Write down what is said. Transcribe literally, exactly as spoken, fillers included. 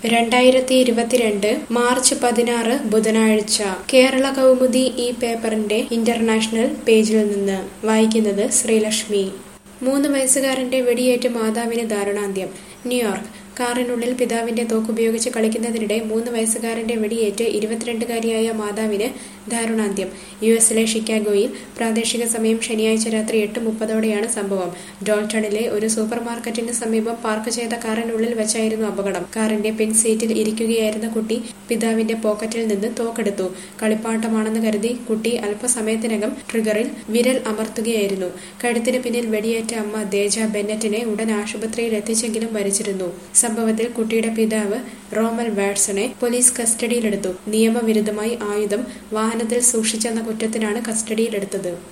രണ്ടായിരത്തി ഇരുപത്തിരണ്ട് മാർച്ച് പതിനാറ് ബുധനാഴ്ച കേരള കൗമുദി ഈ പേപ്പറിന്റെ ഇന്റർനാഷണൽ പേജിൽ നിന്ന് വായിക്കുന്നത് ശ്രീലക്ഷ്മി. മൂന്ന് വയസ്സുകാരന്റെ വെടിയേറ്റ് മാതാവിന് ദാരുണാന്ത്യം. ന്യൂയോർക്ക്. കാറിനുള്ളിൽ പിതാവിന്റെ തോക്കുപയോഗിച്ച് കളിക്കുന്നതിനിടെ മൂന്ന് വയസ്സുകാരന്റെ വെടിയേറ്റ് ഇരുപത്തിരണ്ടുകാരിയായ മാതാവിന് ദാരുണാന്ത്യം. യു എസിലെ ഷിക്കാഗോയിൽ പ്രാദേശിക സമയം ശനിയാഴ്ച രാത്രി എട്ട് മുപ്പതോടെയാണ് സംഭവം. ഡോൾട്ടണിലെ ഒരു സൂപ്പർ മാർക്കറ്റിന് സമീപം പാർക്ക് ചെയ്ത കാറിനുള്ളിൽ വെച്ചായിരുന്നു അപകടം. കാറിന്റെ പിൻസീറ്റിൽ ഇരിക്കുകയായിരുന്ന കുട്ടി പിതാവിന്റെ പോക്കറ്റിൽ നിന്ന് തോക്കെടുത്തു. കളിപ്പാട്ടമാണെന്ന് കരുതി കുട്ടി അല്പസമയത്തിനകം ട്രിഗറിൽ വിരൽ അമർത്തുകയായിരുന്നു. കഴുത്തിന് പിന്നിൽ വെടിയേറ്റ അമ്മ ദേജ ബെന്നറ്റിനെ ഉടൻ ആശുപത്രിയിൽ എത്തിച്ചെങ്കിലും മരിച്ചിരുന്നു. സംഭവത്തിൽ കുട്ടിയുടെ പിതാവ് റോമൽ വാട്സണെ പോലീസ് കസ്റ്റഡിയിലെടുത്തു. നിയമവിരുദ്ധമായി ആയുധം വാഹനത്തിൽ സൂക്ഷിച്ചെന്ന കുറ്റത്തിനാണ് കസ്റ്റഡിയിലെടുത്തത്.